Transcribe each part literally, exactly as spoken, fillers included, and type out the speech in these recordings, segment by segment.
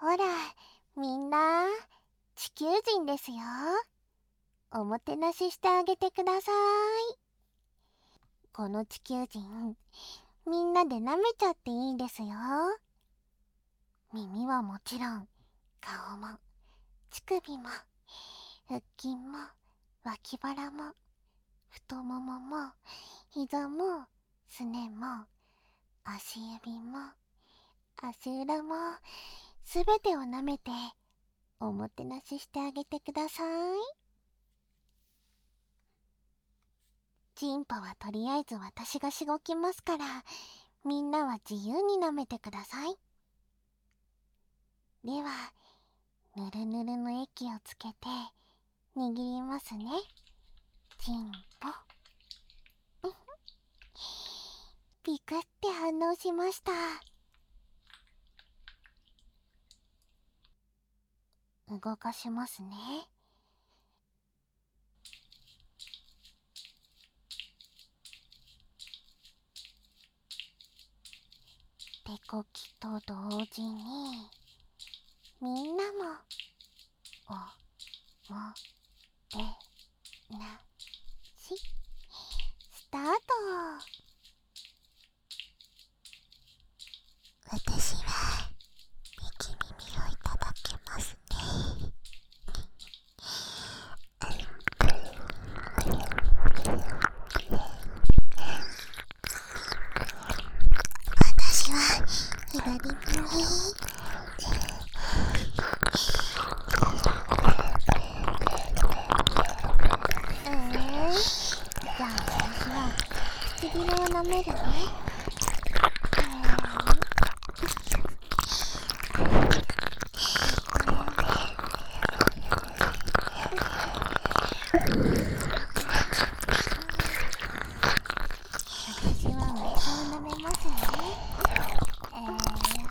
ほら、みんな、地球人ですよ。おもてなししてあげてください。この地球人、みんなで舐めちゃっていいですよ。耳はもちろん、顔も、乳首も、腹筋も、脇腹も、太ももも、膝も、すねも、足指も、足裏も、すべてを舐めて、おもてなししてあげてください。チンポはとりあえず私がしごきますから、みんなは自由に舐めてください。では、ぬるぬるの液をつけて、握りますね。チンポ。ピクって反応しました。動かしますね。手こきと同時に、みんなも、お、も、て、な、し、スタート。私は、右耳をいただきますね。私は、左耳。じゃあ私は唇を舐めるね。私はお腹を舐めますね。えー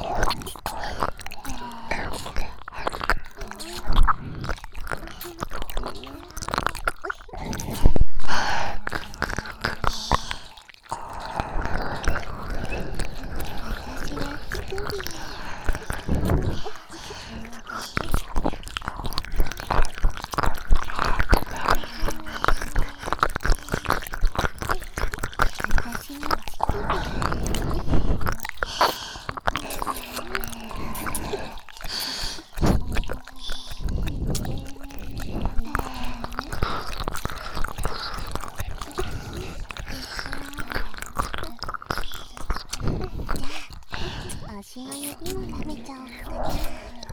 足の指も舐めちゃおうかね。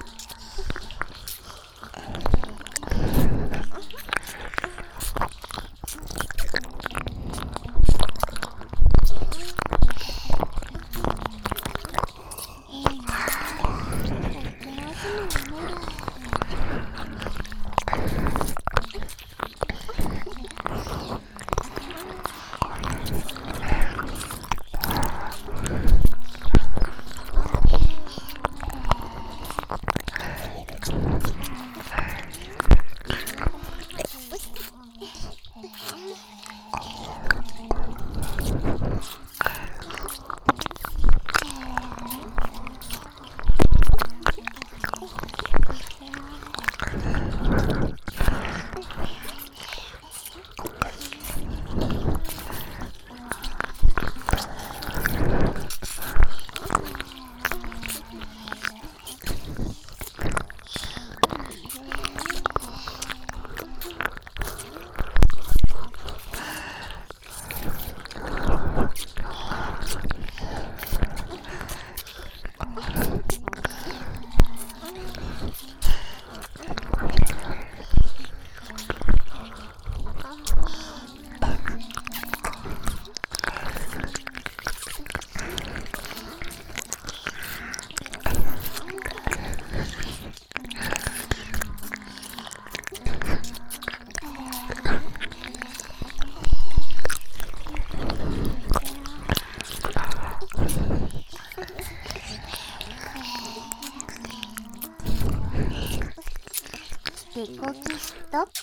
手こきストップ。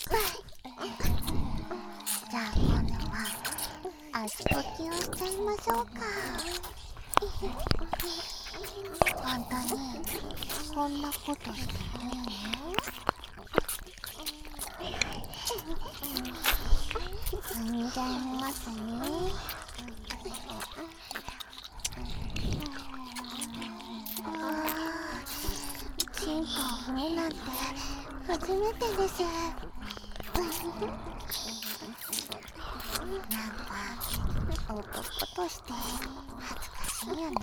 じゃあ今度は足こきをしちゃいましょうか。本当にこんなことしてるの？踏んじゃいますね。あー、チンコを踏むなんて初めてです。なんか男として恥ずかしいよね。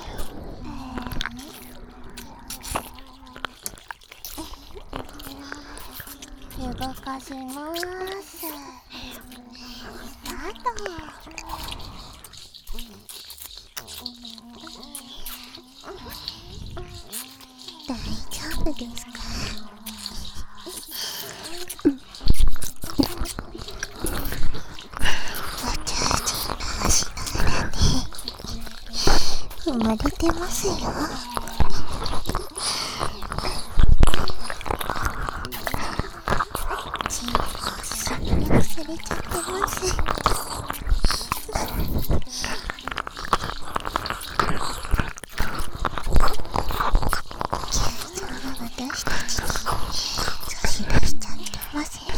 動かします。スタート。大丈夫ですか？生まれてますよ。チンコすっぴん忘れちゃってます。私たちに差し出しちゃってますよ。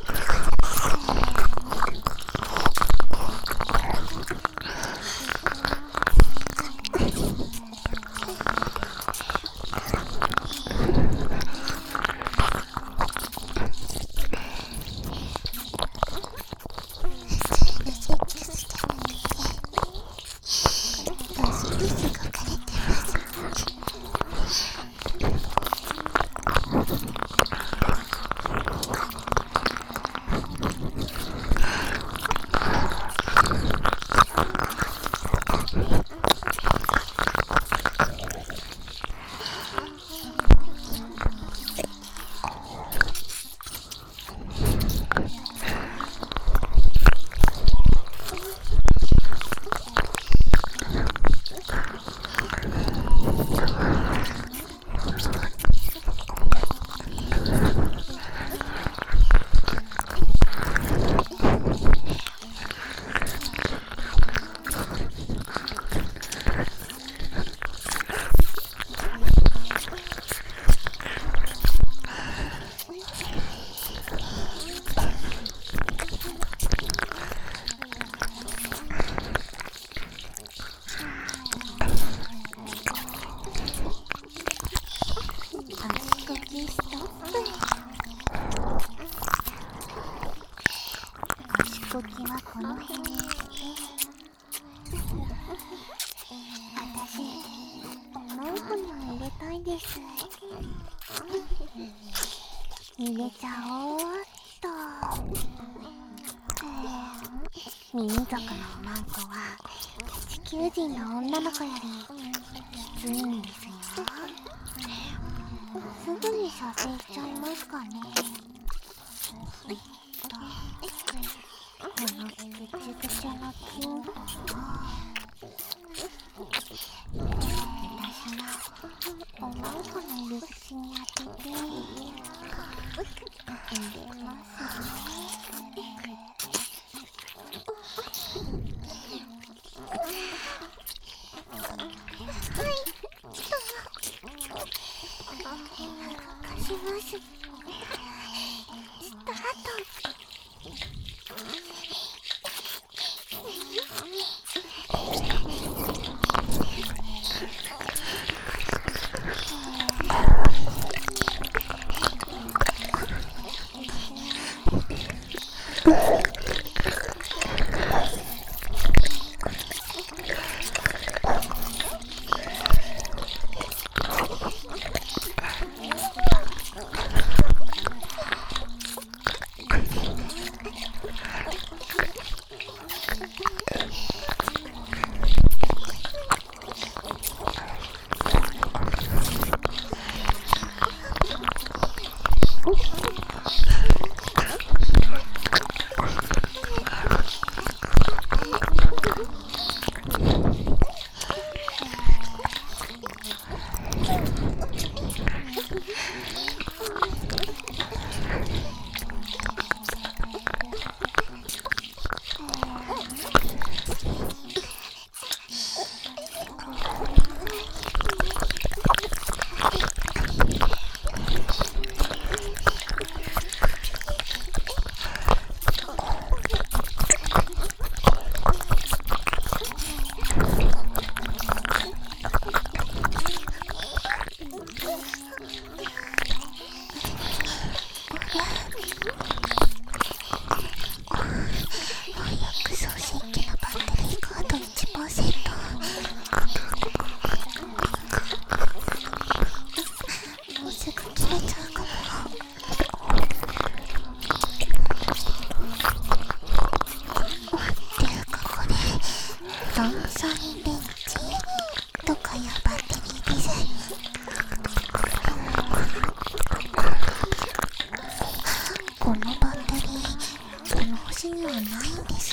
動きはこの辺に。私、女の子にも入れたいです。入れちゃおうっと。民族のおまんこは地球人の女の子よりきついんですよ。すぐに射精しちゃいますかね。このぐちぐちゃなチンコを私のおまんこの入り口に当てて入れますね。動かします。スタート。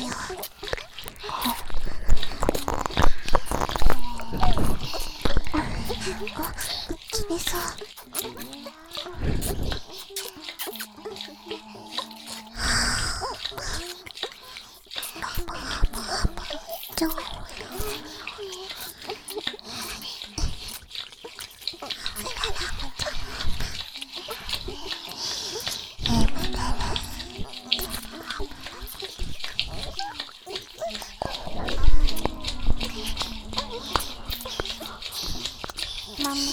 切れそう。ちょママ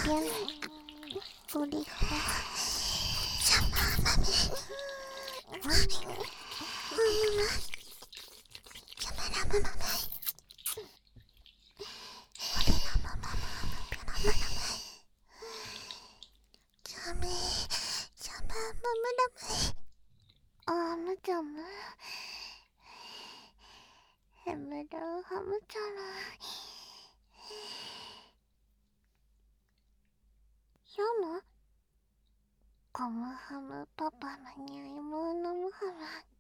やご立派シャマーマミマミママシャマラマママ俺らマママピョラマラマジャミシャマーマムラムあむちゃむヘムルハムチャラヒャムコムハムパパのニャイモーのムハム